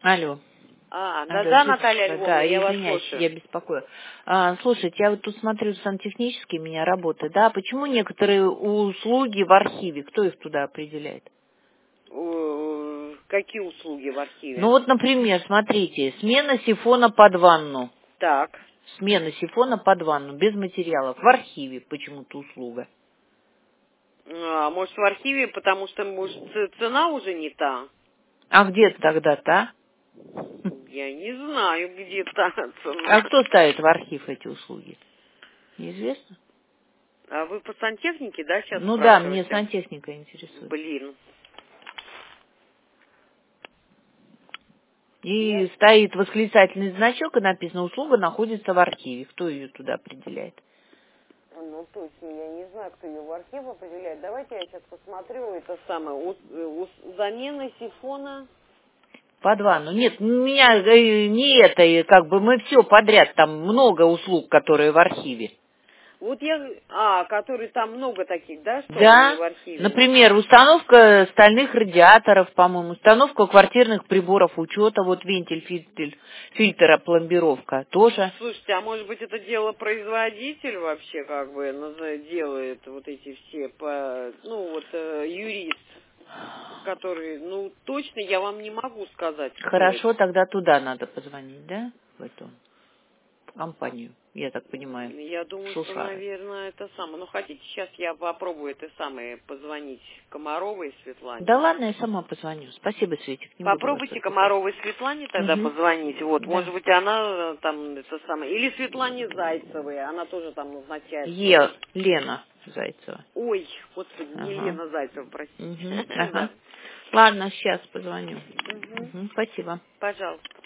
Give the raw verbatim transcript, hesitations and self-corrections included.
Алло. А, Алло, да-да, жив- Наталья Львовна, да, я вас извиняюсь, слушаю. я беспокою. А, слушайте, я вот тут смотрю, сантехнические у меня работы, да, почему некоторые услуги в архиве, кто их туда определяет? Э, Какие услуги в Ну архиве? вот, например, смотрите, смена сифона под ванну, Так. смена сифона под ванну, без материалов, в архиве почему-то услуга. А, может, в архиве, потому что, может, ц- цена уже не та? А где тогда-то? Я не знаю, где та А цена. кто ставит в архив эти услуги? Неизвестно? А вы по сантехнике, да, сейчас Ну да, мне спрашиваете? сантехника интересует. Блин. Я... И стоит восклицательный значок, и написано, услуга находится в архиве. Кто ее туда определяет? Ну, точно, я не знаю, кто ее в архив определяет. Давайте я сейчас посмотрю это самое. У- у- замена сифона. Под ванну. Нет, у меня э, не это, и как бы мы все подряд, там много услуг, которые в архиве. Вот я... А, который там много таких, да, что они Да, в архиве? Ну, например, установка стальных радиаторов, по-моему, установка квартирных приборов учета, вот вентиль, фильтр, фильтра, пломбировка тоже. слушайте, а может быть это дело производитель вообще как бы наз- делает вот эти все, по, ну вот э, юрист, который, ну точно я вам не могу сказать, кто это. Хорошо, тогда туда надо позвонить, да, в эту компанию, я так понимаю, Я думаю, что, Шушары. наверное, это самое. Ну, хотите, сейчас я попробую это самое позвонить Комаровой Светлане. Да ладно, я сама позвоню. Спасибо, Светик, не буду вас Попробуйте отвлекать. Комаровой Светлане тогда Угу. позвонить. Вот, Да. может быть, она э, там это самое. Или Светлане Зайцевой, она тоже там назначает Е, что-то. Лена Зайцева. Ой, господи, не Ага. Лена Зайцева, простите. Угу. Да. Ага. Ладно, сейчас позвоню. Мгм. Угу. Спасибо. Пожалуйста.